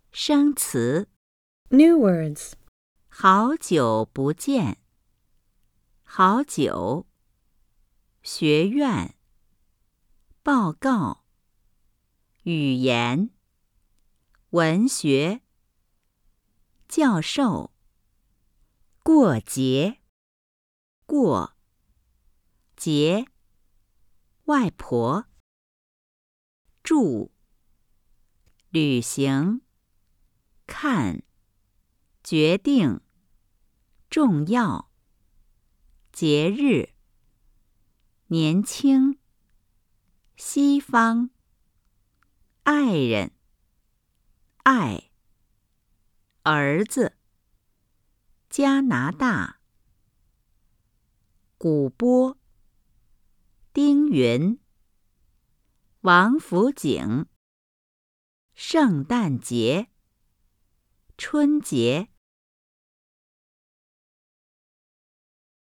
生词 New words. 好久不见，好久，学院，报告，语言，文学，教授，过节，过，节，外婆，住，旅行，看，决定，重要，节日，年轻，西方，爱人，爱，儿子，加拿大，古波，丁云，王府井，圣诞节，春节。